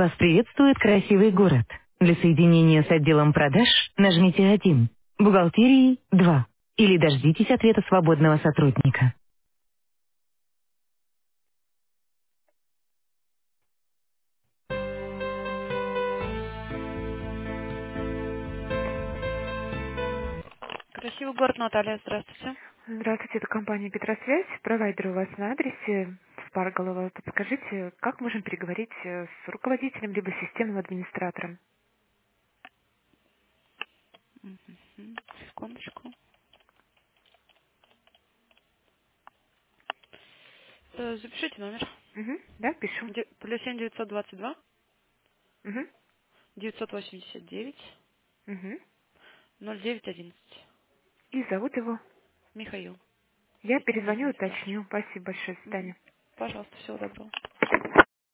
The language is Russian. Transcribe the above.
Вас приветствует красивый город. Для соединения с отделом продаж нажмите 1, бухгалтерии 2 или дождитесь ответа свободного сотрудника. Красивый город, Наталья, здравствуйте. Здравствуйте, это компания Петросвязь. Провайдер у вас на адресе Спарголова. Подскажите, как можем переговорить с руководителем либо системным администратором? Секундочку. Запишите номер. Угу, да, пишу. Плюс 7 922 Угу, 989 угу. 0911. И зовут его. Михаил. Я Системный перезвоню, администратор. уточню. Спасибо большое, до свидания. Пожалуйста, всего доброго.